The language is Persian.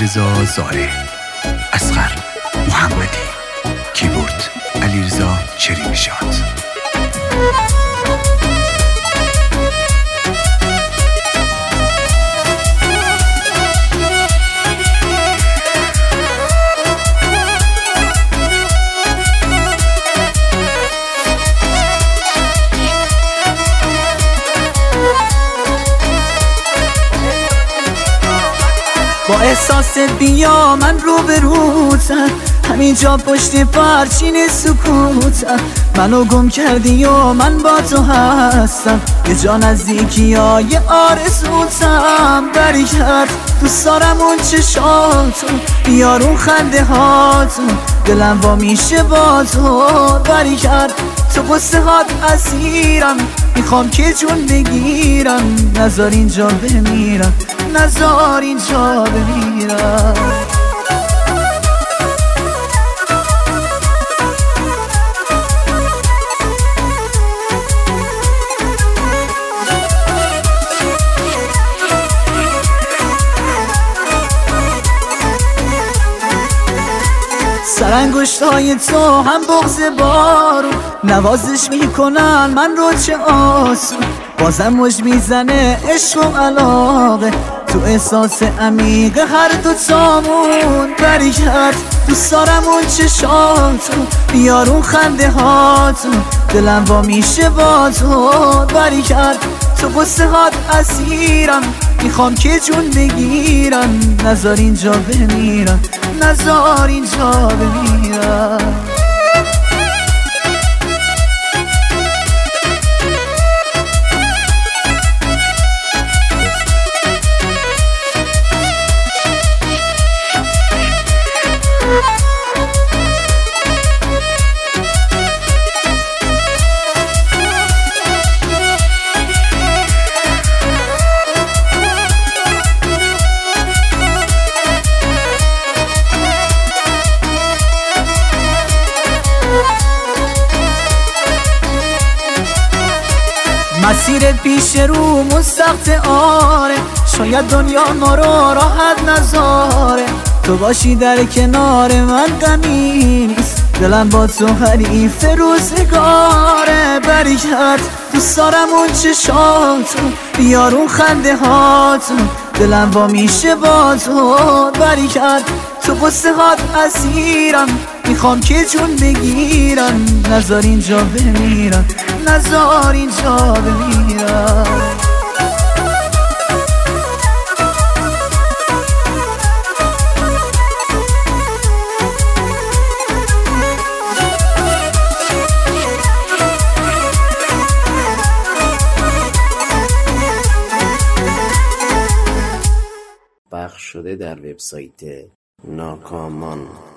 علیرضا زاره، اصغر محمدی، کیبورد علیرضا چریمشاد. با احساس بیا من رو به روتم، همینجا پشت پرچین سکوتم. منو گم کردی و من با تو هستم، یه جا نزدیکی ها یه آرزوتم. برگرد دوست دارم اون چشاتو، بیار اون خنده هاتو، دلم وا میشه با تو. برگرد تو قصه هات اسیرم، میخوام که جون بگیرم. نزار اینجا بمیرم، نزار اینجا بمیرم. سرانگشتای تو هم بغض بارو، نوازش میکنن من رو چه آسون. بازم مژ میزنه عشق و علاقه، تو احساس عمیق هر دو تامون. برگرد دوست دارم اون چشاتو، بیار اون خنده هاتو، دلم وا میشه با تو. برگرد تو قصه هات اسیرم، میخوام که جون بگیرم. نزار اینجا بمیرم، نزار اینجا بمیرم. مسیر پیش رو مستقط آره، شاید دنیا ما رو راحت نذاره. تو باشی در کنار من غمی نیست، دلم با تو حریف روزگاره. برگرد دوست دارم اون چشاتو، بیار اون خنده هاتو، دلم وا میشه با تو. برگرد تو قصه هات اسیرم، میخوام که جون بگیرم. نزار اینجا بمیرم، نزار اینجا بمیرم. پخش شده در وبسایت ناکامان.